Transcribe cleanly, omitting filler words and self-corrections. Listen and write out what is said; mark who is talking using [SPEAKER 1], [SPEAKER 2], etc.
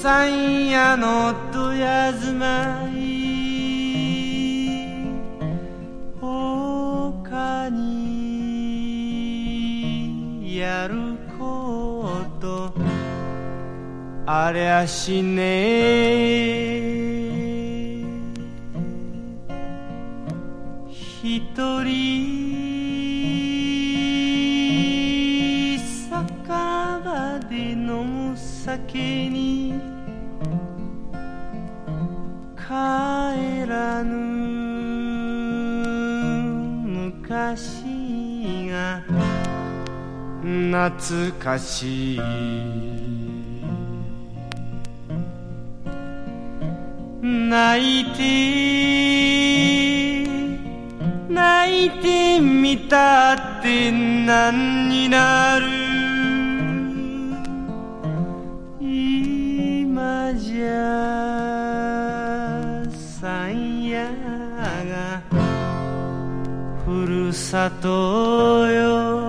[SPEAKER 1] 山屋のどやずまい他にやることありゃしねえ一人酒場で飲む酒に帰らぬ昔が懐かしい泣いてみたって何になる今じゃ山屋がふるさとよ